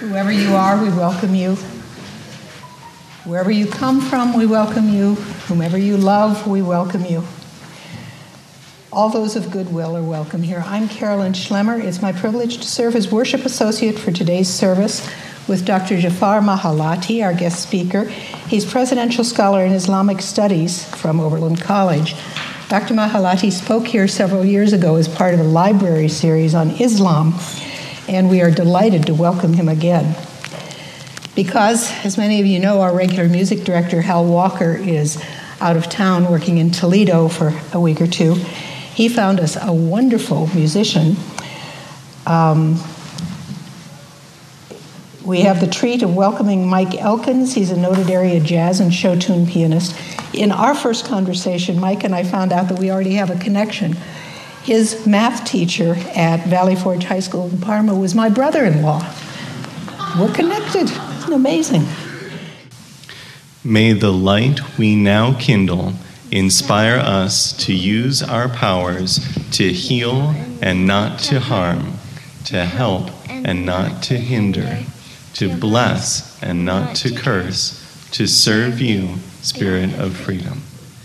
Whoever you are, we welcome you. Wherever you come from, we welcome you. Whomever you love, we welcome you. All those of goodwill are welcome here. I'm Carolyn Schlemmer. It's my privilege to serve as worship associate for today's service with Dr. Jafar Mahalati, our guest speaker. He's Presidential Scholar in Islamic Studies from Oberlin College. Dr. Mahalati spoke here several years ago as part of a library series on Islam, and we are delighted to welcome him again. Because, as many of you know, our regular music director, Hal Walker, is out of town working in Toledo for a week or two. He found us a wonderful musician. We have the treat of welcoming Mike Elkins. He's a noted area jazz and show tune pianist. In our first conversation, Mike and I found out that we already have a connection. His math teacher at Valley Forge High School in Parma was my brother-in-law. We're connected. Isn't it amazing? May the light we now kindle inspire us to use our powers to heal and not to harm, to help and not to hinder, to bless and not to curse, to serve you, Spirit of freedom.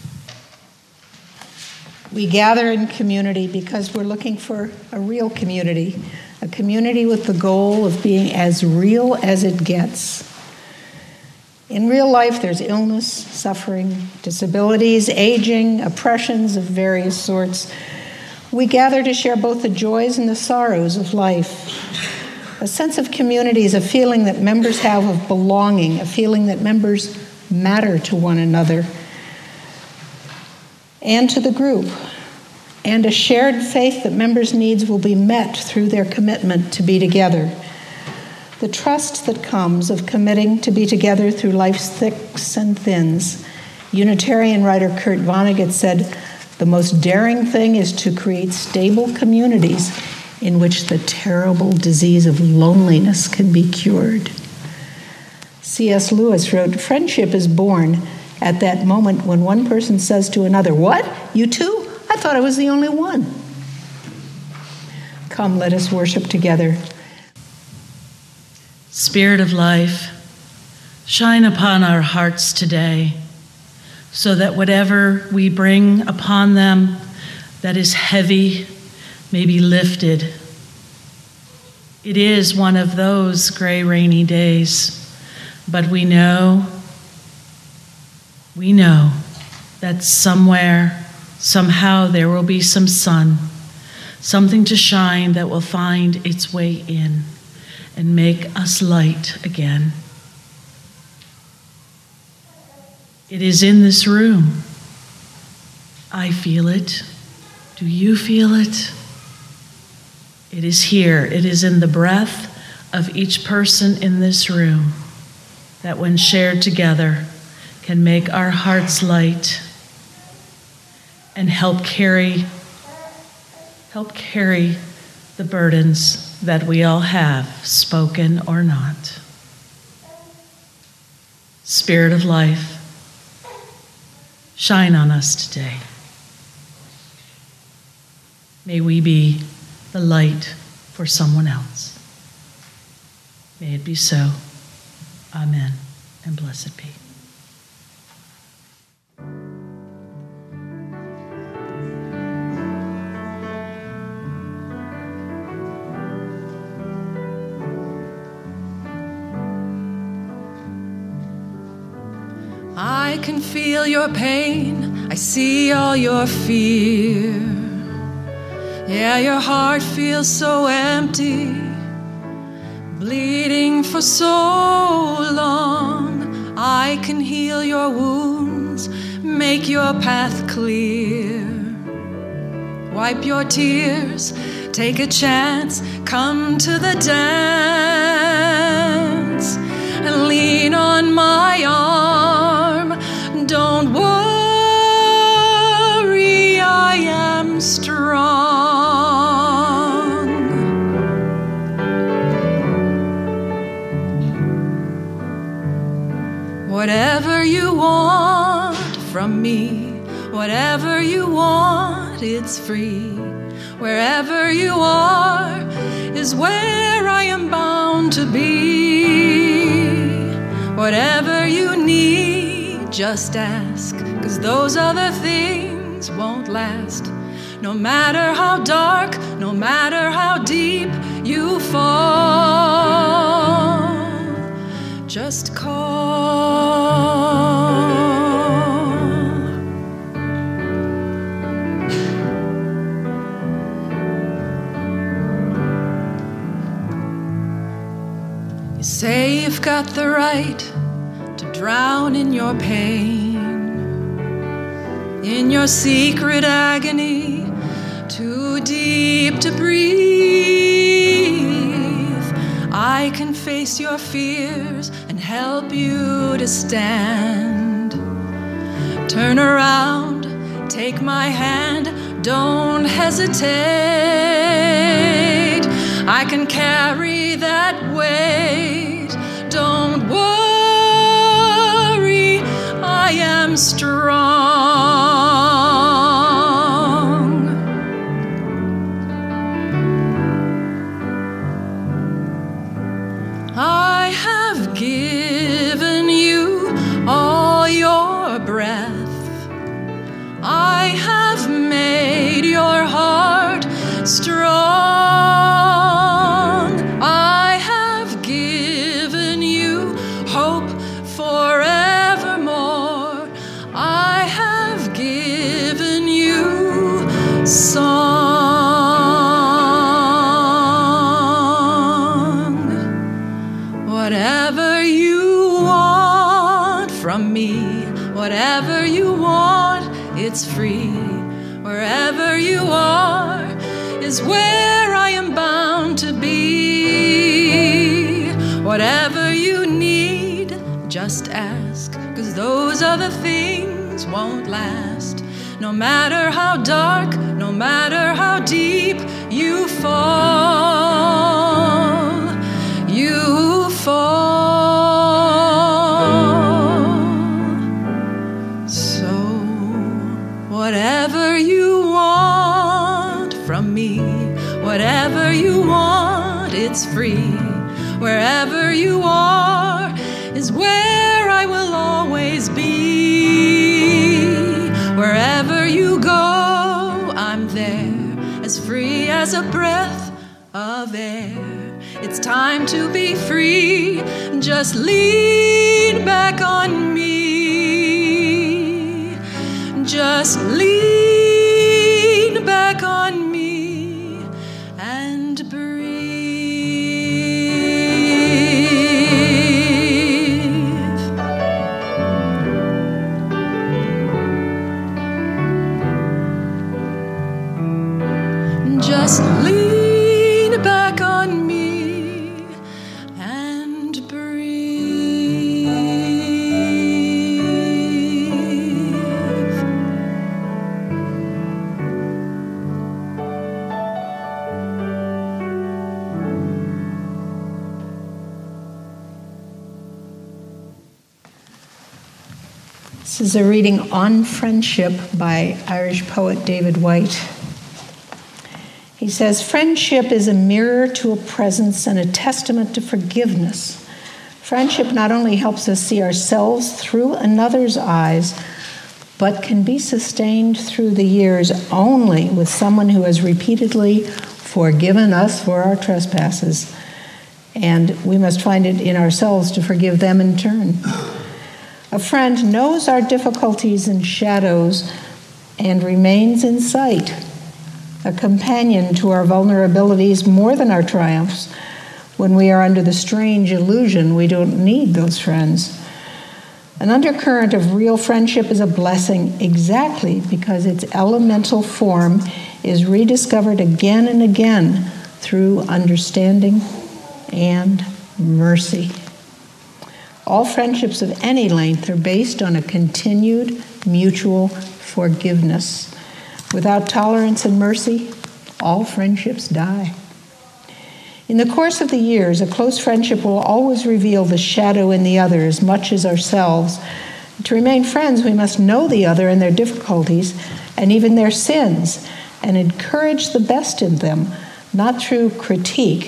We gather in community because we're looking for a real community, a community with the goal of being as real as it gets. In real life, there's illness, suffering, disabilities, aging, oppressions of various sorts. We gather to share both the joys and the sorrows of life. A sense of community is a feeling that members have of belonging, a feeling that members matter to one another and to the group, and a shared faith that members' needs will be met through their commitment to be together. The trust that comes of committing to be together through life's thicks and thins. Unitarian writer Kurt Vonnegut said, "The most daring thing is to create stable communities in which the terrible disease of loneliness can be cured." C.S. Lewis wrote, "Friendship is born at that moment when one person says to another, 'What? You too? I thought I was the only one.'" Come, let us worship together. Spirit of life, shine upon our hearts today, so that whatever we bring upon them that is heavy may be lifted. It is one of those gray, rainy days, but we know that somewhere, somehow there will be some sun, something to shine that will find its way in and make us light again. It is in this room. I feel it. Do you feel it? It is here. It is in the breath of each person in this room that, when shared together, can make our hearts light and help carry the burdens that we all have, spoken or not. Spirit of life, shine on us today. May we be the light for someone else. May it be so. Amen, and blessed be. I can feel your pain, I see all your fear. Yeah, your heart feels so empty, bleeding for so long. I can heal your wounds, make your path clear. Wipe your tears, take a chance, come to the dance, and lean on my arm. Don't worry, I am strong. Whatever you want from me, whatever you want, it's free. Wherever you are is where I am bound bound to be. Whatever you need, just ask, 'cause those other things won't last. No matter how dark, no matter how deep you fall, just call. You say you've got the right to drown in your pain, in your secret agony, too deep to breathe. I can face your fears and help you to stand. Turn around, take my hand, don't hesitate. I can carry that weight, don't worry, I am strong. I have given you all your breath. I have made your heart strong. I have given you hope forevermore. I have given you song. Whatever you want from me, whatever you want, it's free. Wherever you are is where I am bound to be. Whatever you need, just ask, 'cause those other things won't last. No matter how dark, no matter how deep you fall, you fall. So whatever you want from me, whatever you want, it's free. Wherever you are is where I will always be. Wherever you go, I'm there, as free as a breath of air. It's time to be free, just lean back on me. Just lean back on me and breathe. Just lean back on me and breathe. This is a reading on friendship by Irish poet David White. He says, "Friendship is a mirror to a presence and a testament to forgiveness. Friendship not only helps us see ourselves through another's eyes, but can be sustained through the years only with someone who has repeatedly forgiven us for our trespasses, and we must find it in ourselves to forgive them in turn. A friend knows our difficulties and shadows and remains in sight, a companion to our vulnerabilities more than our triumphs. When we are under the strange illusion we don't need those friends. An undercurrent of real friendship is a blessing exactly because its elemental form is rediscovered again and again through understanding and mercy. All friendships of any length are based on a continued mutual forgiveness. Without tolerance and mercy, all friendships die. In the course of the years, a close friendship will always reveal the shadow in the other as much as ourselves. To remain friends, we must know the other and their difficulties and even their sins and encourage the best in them, not through critique,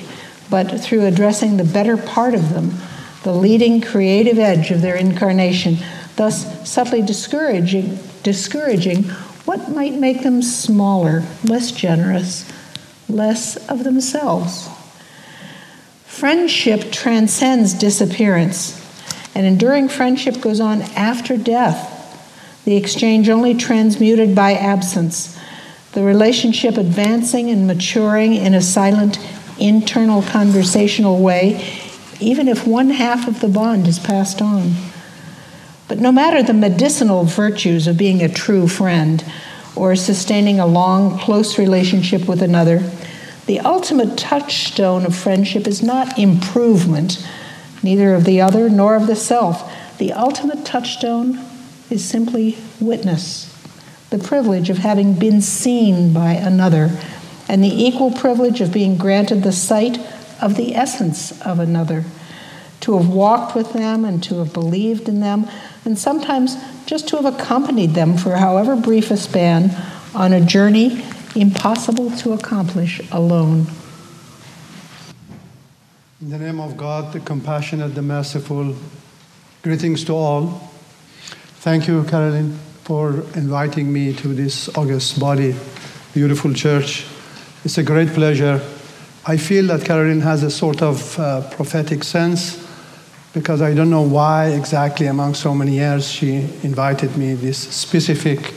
but through addressing the better part of them, the leading creative edge of their incarnation, thus subtly discouraging what might make them smaller, less generous, less of themselves. Friendship transcends disappearance, and enduring friendship goes on after death, the exchange only transmuted by absence, the relationship advancing and maturing in a silent, internal conversational way, even if one half of the bond is passed on. But no matter the medicinal virtues of being a true friend or sustaining a long, close relationship with another, the ultimate touchstone of friendship is not improvement, neither of the other nor of the self. The ultimate touchstone is simply witness, the privilege of having been seen by another, and the equal privilege of being granted the sight of the essence of another, to have walked with them and to have believed in them, and sometimes just to have accompanied them for however brief a span on a journey impossible to accomplish alone. In the name of God, the compassionate, the merciful, greetings to all. Thank you, Carolyn, for inviting me to this august body, beautiful church. It's a great pleasure. I feel that Carolyn has a sort of prophetic sense, because I don't know why exactly among so many years she invited me this specific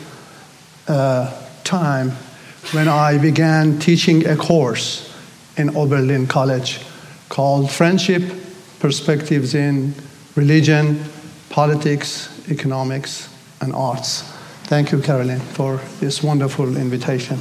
time when I began teaching a course in Oberlin College called Friendship, Perspectives in Religion, Politics, Economics, and Arts. Thank you, Carolyn, for this wonderful invitation.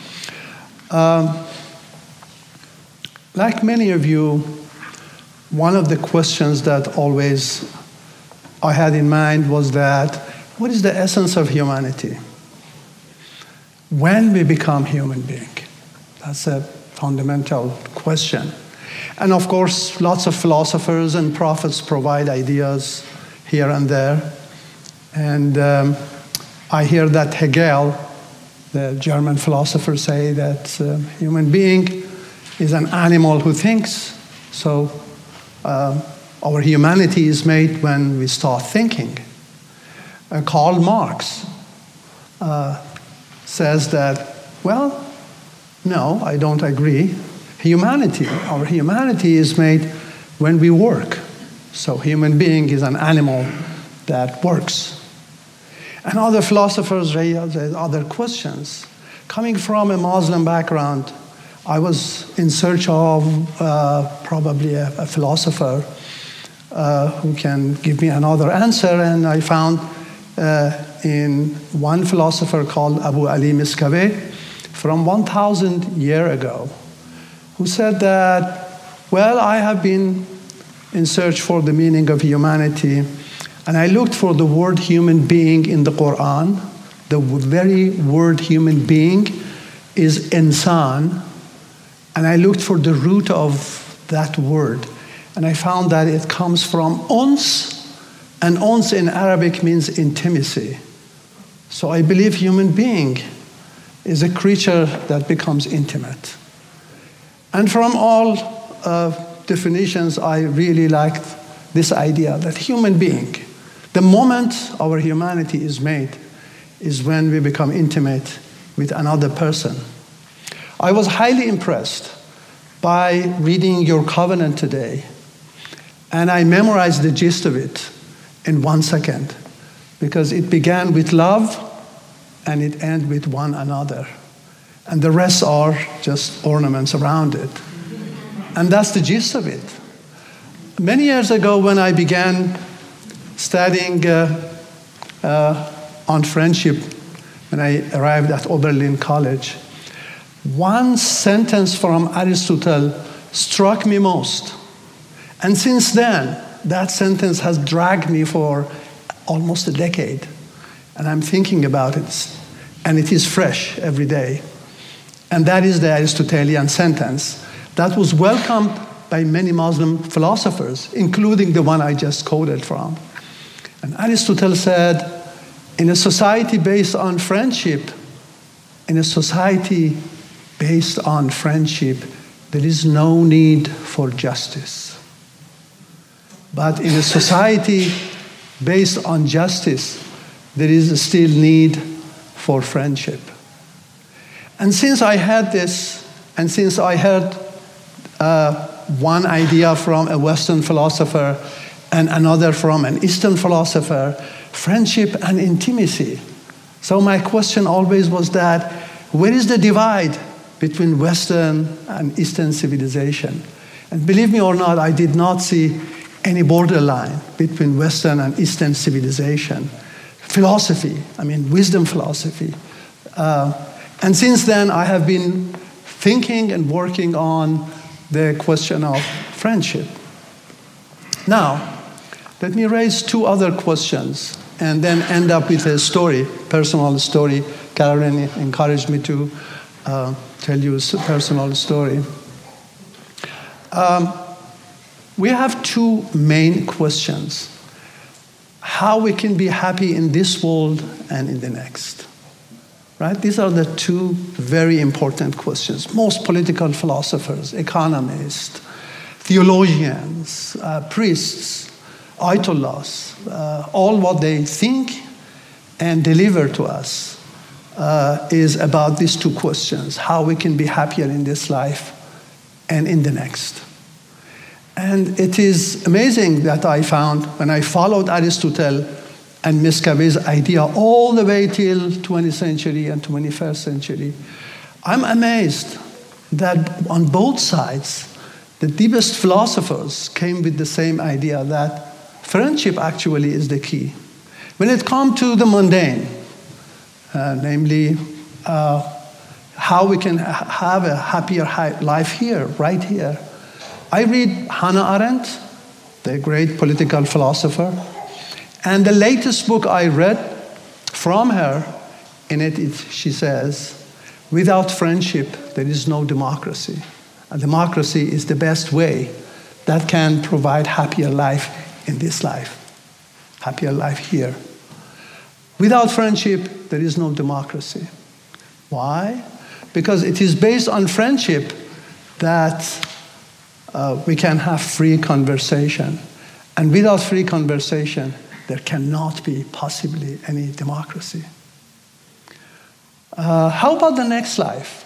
Like many of you, one of the questions that always I had in mind was that, what is the essence of humanity? When we become human being? That's a fundamental question. And of course, lots of philosophers and prophets provide ideas here and there. And I hear that Hegel, the German philosopher, say that human being is an animal who thinks. So our humanity is made when we start thinking. Karl Marx says that, well, no, I don't agree. Our humanity is made when we work. So human being is an animal that works. And other philosophers raise other questions. Coming from a Muslim background, I was in search of probably a philosopher who can give me another answer, and I found in one philosopher called Abu Ali Miskaweh from 1,000 years ago, who said that, well, I have been in search for the meaning of humanity, and I looked for the word human being in the Quran. The very word human being is insan, and I looked for the root of that word, and I found that it comes from uns, and uns in Arabic means intimacy. So I believe human being is a creature that becomes intimate. And from all definitions, I really liked this idea that human being, the moment our humanity is made, is when we become intimate with another person. I was highly impressed by reading your covenant today, and I memorized the gist of it in 1 second, because it began with love and it ended with one another. And the rest are just ornaments around it. And that's the gist of it. Many years ago, when I began studying on friendship, when I arrived at Oberlin College, one sentence from Aristotle struck me most. And since then, that sentence has dragged me for almost a decade. And I'm thinking about it. And it is fresh every day. And that is the Aristotelian sentence that was welcomed by many Muslim philosophers, including the one I just quoted from. And Aristotle said, in a society based on friendship, the there is no need for justice. But in a society based on justice, there is still need for friendship. And since I had this, and since I heard one idea from a Western philosopher and another from an Eastern philosopher, friendship and intimacy. So my question always was that, where is the divide between Western and Eastern civilization? And believe me or not, I did not see any borderline between Western and Eastern civilization. Philosophy, wisdom philosophy. And since then, I have been thinking and working on the question of friendship. Now, let me raise two other questions and then end up with a story, personal story. Caroline encouraged me to tell you a personal story. We have two main questions. How we can be happy in this world and in the next. Right? These are the two very important questions. Most political philosophers, economists, theologians, priests, ayatollahs, all what they think and deliver to us is about these two questions. How we can be happier in this life and in the next. And it is amazing that I found, when I followed Aristotle and Miskabe's idea all the way till 20th century and 21st century, I'm amazed that on both sides, the deepest philosophers came with the same idea that friendship actually is the key. When it comes to the mundane, namely how we can have a happier life here, right here, I read Hannah Arendt, the great political philosopher, and the latest book I read from her, in it she says, without friendship, there is no democracy. And democracy is the best way that can provide happier life in this life, happier life here. Without friendship, there is no democracy. Why? Because it is based on friendship that we can have free conversation. And without free conversation, there cannot be possibly any democracy. How about the next life?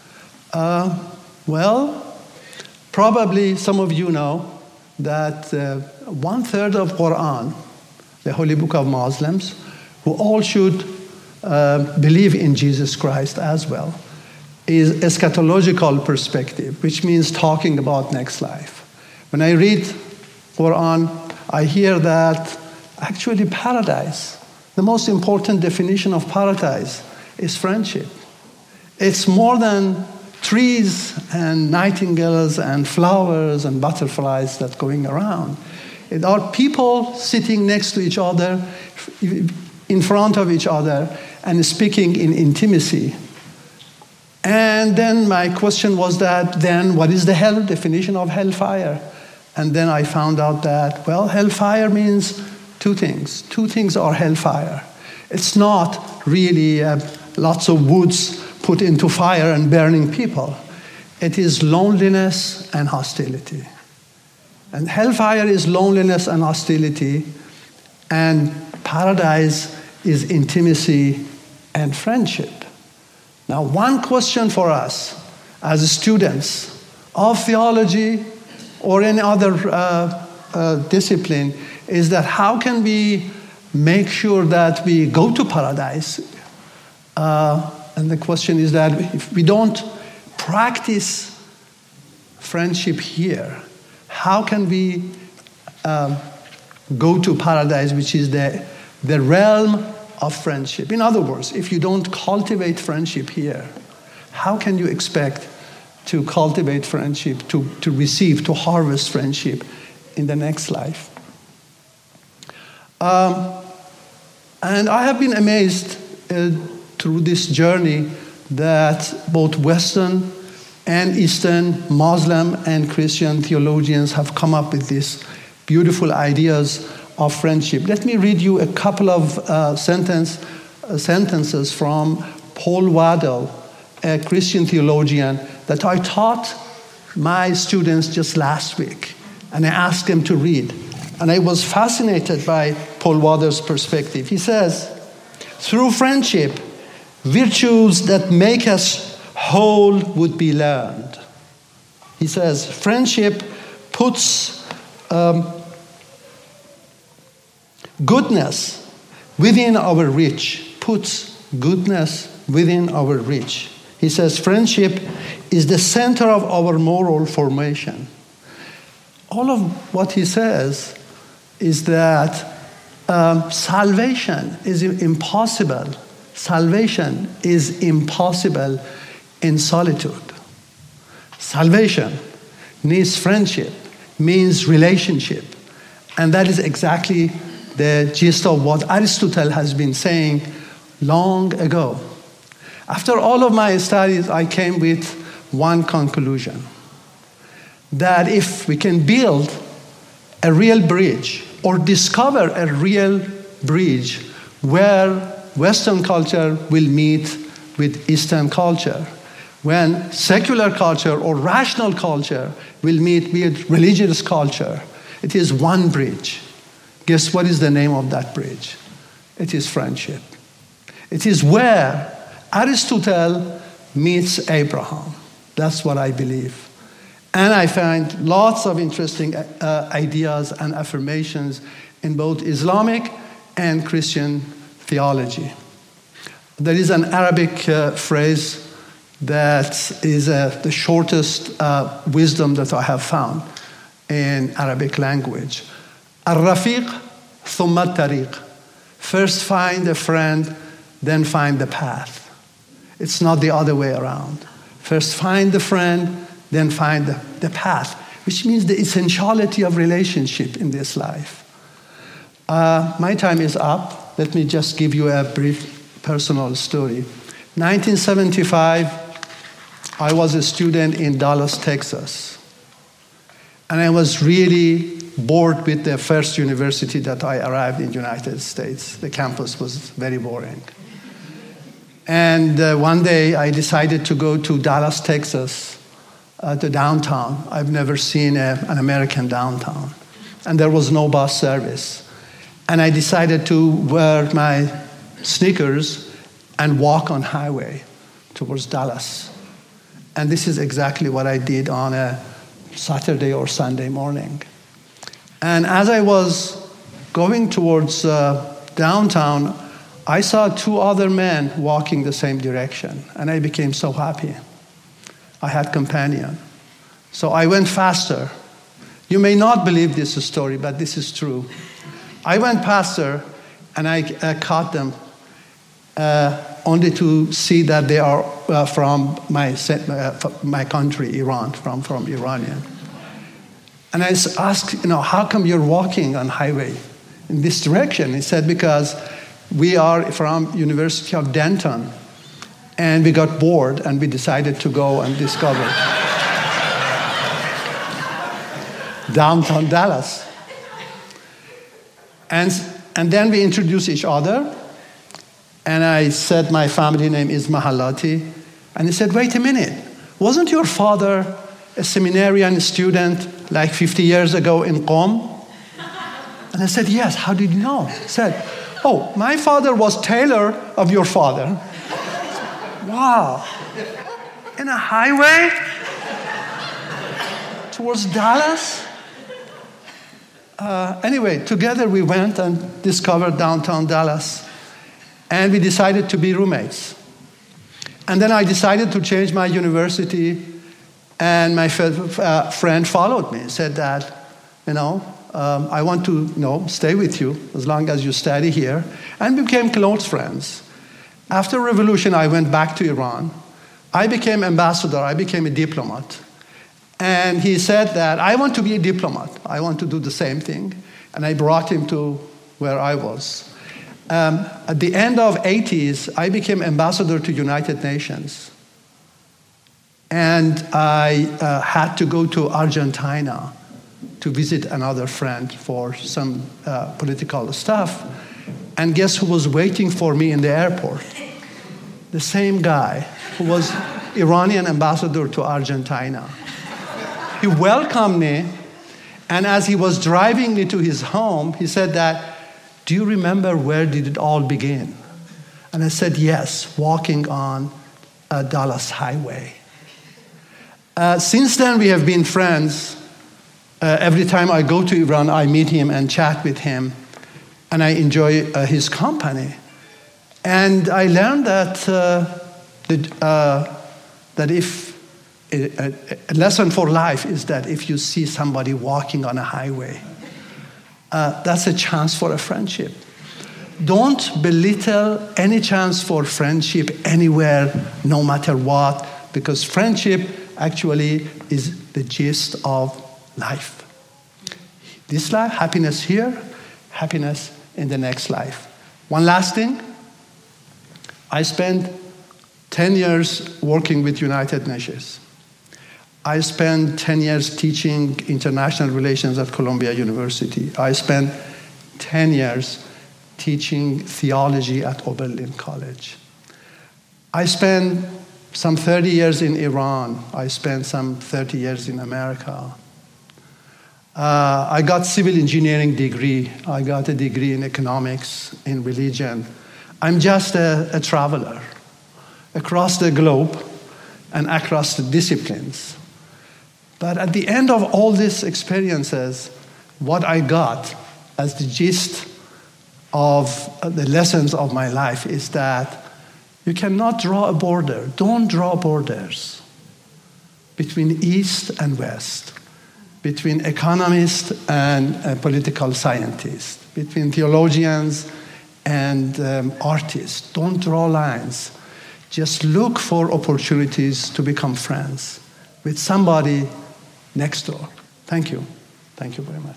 Well, probably some of you know that 1/3 of Quran, the holy book of Muslims, who all should believe in Jesus Christ as well, is eschatological perspective, which means talking about next life. When I read Quran, I hear that actually paradise, the most important definition of paradise is friendship. It's more than trees and nightingales and flowers and butterflies that going around. It are people sitting next to each other, in front of each other, and speaking in intimacy. And then my question was that, then what is the definition of hellfire? And then I found out that, well, hellfire means two things. Two things are hellfire. It's not really lots of woods put into fire and burning people. It is loneliness and hostility. And hellfire is loneliness and hostility, and paradise is intimacy and friendship. Now, one question for us as students of theology or any other discipline is that how can we make sure that we go to paradise? And the question is that if we don't practice friendship here, how can we go to paradise, which is the realm of friendship? In other words, if you don't cultivate friendship here, how can you expect to cultivate friendship, to receive, to harvest friendship in the next life? And I have been amazed through this journey that both Western and Eastern, Muslim and Christian theologians have come up with these beautiful ideas of friendship. Let me read you a couple of sentences from Paul Waddell, a Christian theologian that I thought my students just last week, and I asked them to read. And I was fascinated by Paul Waters' perspective. He says, through friendship, virtues that make us whole would be learned. He says, friendship puts goodness within our reach, puts goodness within our reach. He says, friendship is the center of our moral formation. All of what he says is that salvation is impossible. Salvation is impossible in solitude. Salvation needs friendship, means relationship. And that is exactly the gist of what Aristotle has been saying long ago. After all of my studies, I came with one conclusion, that if we can build a real bridge or discover a real bridge where Western culture will meet with Eastern culture, when secular culture or rational culture will meet with religious culture, it is one bridge. Guess what is the name of that bridge? It is friendship. It is where Aristotle meets Abraham. That's what I believe. And I find lots of interesting ideas and affirmations in both Islamic and Christian theology. There is an Arabic phrase that is the shortest wisdom that I have found in Arabic language. Al-Rafiq thumma tariq. First find a friend, then find the path. It's not the other way around. First find the friend, then find the path, which means the essentiality of relationship in this life. My time is up. Let me just give you a brief personal story. 1975, I was a student in Dallas, Texas. And I was really bored with the first university that I arrived in the United States. The campus was very boring. And one day I decided to go to Dallas, Texas, to downtown. I've never seen an American downtown. And there was no bus service. And I decided to wear my sneakers and walk on highway towards Dallas. And this is exactly what I did on a Saturday or Sunday morning. And as I was going towards downtown, I saw two other men walking the same direction, and I became so happy. I had companion. So I went faster. You may not believe this story, but this is true. I went faster, and I caught them, only to see that they are from my country, Iran, from Iranian. And I asked, how come you're walking on highway in this direction? He said, because we are from University of Denton, and we got bored, and we decided to go and discover downtown Dallas. And then we introduced each other, and I said my family name is Mahalati, and he said, wait a minute, wasn't your father a seminarian student like 50 years ago in Qom? And I said, yes, how did you know? He said, oh, my father was tailor of your father. Wow. In a highway towards Dallas? Anyway, together we went and discovered downtown Dallas. And we decided to be roommates. And then I decided to change my university. And my friend followed me and said that, I want to stay with you as long as you study here. And we became close friends. After revolution, I went back to Iran. I became ambassador. I became a diplomat. And he said that I want to be a diplomat. I want to do the same thing. And I brought him to where I was. At the end of 80s, I became ambassador to United Nations. And I had to go to Argentina to visit another friend for some political stuff. And guess who was waiting for me in the airport? The same guy who was Iranian ambassador to Argentina. He welcomed me, and as he was driving me to his home, he said that, "Do you remember where did it all begin?" And I said, "Yes, walking on a Dallas highway." Since then, we have been friends. Every time I go to Iran, I meet him and chat with him, and I enjoy his company. And I learned that if a lesson for life is that if you see somebody walking on a highway, that's a chance for a friendship. Don't belittle any chance for friendship anywhere, no matter what, because friendship actually is the gist of life. This life, happiness here, happiness in the next life. One last thing. I spent 10 years working with United Nations. I spent 10 years teaching international relations at Columbia University. I spent 10 years teaching theology at Oberlin College. I spent some 30 years in Iran. I spent some 30 years in America. I got civil engineering degree. I got a degree in economics, in religion. I'm just a traveler across the globe and across the disciplines. But at the end of all these experiences, what I got as the gist of the lessons of my life is that you cannot draw a border. Don't draw borders between East and West, between economists and political scientists, between theologians and artists. Don't draw lines. Just look for opportunities to become friends with somebody next door. Thank you. Thank you very much.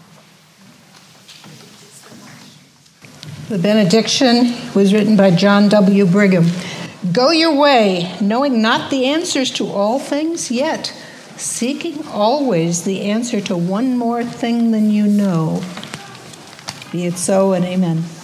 The benediction was written by John W. Brigham. Go your way, knowing not the answers to all things, yet seeking always the answer to one more thing than you know. Be it so, and amen.